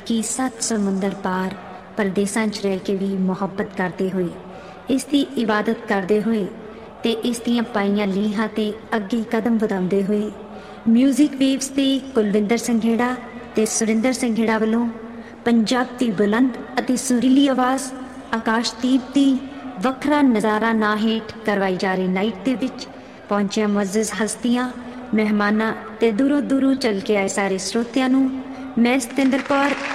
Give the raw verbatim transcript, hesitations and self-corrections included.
कि सत समुंदर पार परदेसां 'ਚ रह के भी मुहब्बत करते हुए इस दी इबादत करते हुए ते इस दियां पाईयां लीहां ते अगे कदम वधाउंदे हुए म्यूजिक वेव्स ते कुलविंदर संघेड़ा ते सुरिंदर संघेड़ा वालों पंजाब दी बुलंद अते सुरीली आवाज़ आकाशदीप दी वखरा नज़ारा ना हेठ करवाई जा रही नाइट दे विच पहुंचिया मुअज़्ज़ज़ हस्तियां मेहमानां ते दूरों दूरों चल के आए सारे श्रोतियां नूं मैं सतिंदर कौर